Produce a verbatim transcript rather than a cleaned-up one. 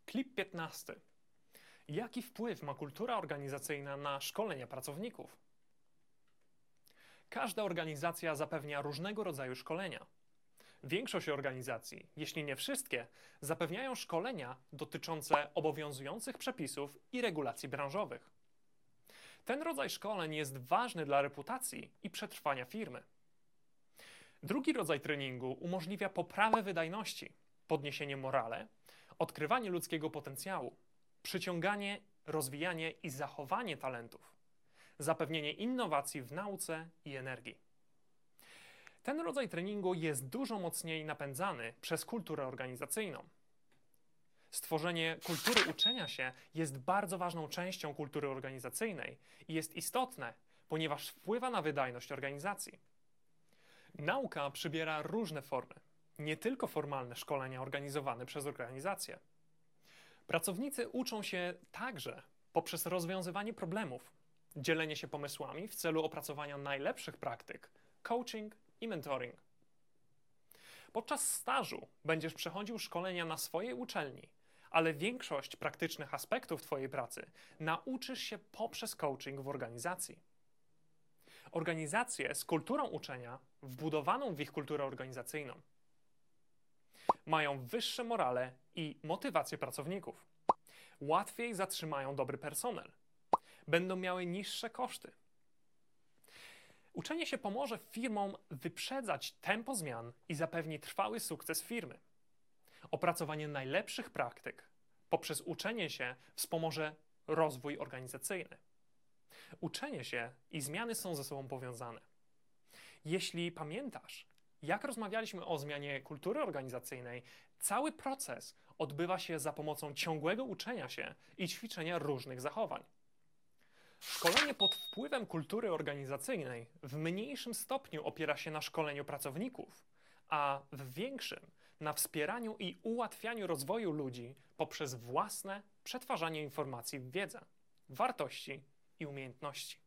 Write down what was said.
Klip piętnasty. Jaki wpływ ma kultura organizacyjna na szkolenia pracowników? Każda organizacja zapewnia różnego rodzaju szkolenia. Większość organizacji, jeśli nie wszystkie, zapewniają szkolenia dotyczące obowiązujących przepisów i regulacji branżowych. Ten rodzaj szkoleń jest ważny dla reputacji i przetrwania firmy. Drugi rodzaj treningu umożliwia poprawę wydajności, podniesienie morale, odkrywanie ludzkiego potencjału, przyciąganie, rozwijanie i zachowanie talentów, zapewnienie innowacji w nauce i energii. Ten rodzaj treningu jest dużo mocniej napędzany przez kulturę organizacyjną. Stworzenie kultury uczenia się jest bardzo ważną częścią kultury organizacyjnej i jest istotne, ponieważ wpływa na wydajność organizacji. Nauka przybiera różne formy, nie tylko formalne szkolenia organizowane przez organizacje. Pracownicy uczą się także poprzez rozwiązywanie problemów, dzielenie się pomysłami w celu opracowania najlepszych praktyk, coaching i mentoring. Podczas stażu będziesz przechodził szkolenia na swojej uczelni, ale większość praktycznych aspektów Twojej pracy nauczysz się poprzez coaching w organizacji. Organizacje z kulturą uczenia, wbudowaną w ich kulturę organizacyjną, mają wyższe morale i motywację pracowników. Łatwiej zatrzymają dobry personel. Będą miały niższe koszty. Uczenie się pomoże firmom wyprzedzać tempo zmian i zapewni trwały sukces firmy. Opracowanie najlepszych praktyk poprzez uczenie się wspomoże rozwój organizacyjny. Uczenie się i zmiany są ze sobą powiązane. Jeśli pamiętasz, jak rozmawialiśmy o zmianie kultury organizacyjnej, cały proces odbywa się za pomocą ciągłego uczenia się i ćwiczenia różnych zachowań. Szkolenie pod wpływem kultury organizacyjnej w mniejszym stopniu opiera się na szkoleniu pracowników, a w większym na wspieraniu i ułatwianiu rozwoju ludzi poprzez własne przetwarzanie informacji w wiedzę, wartości i umiejętności.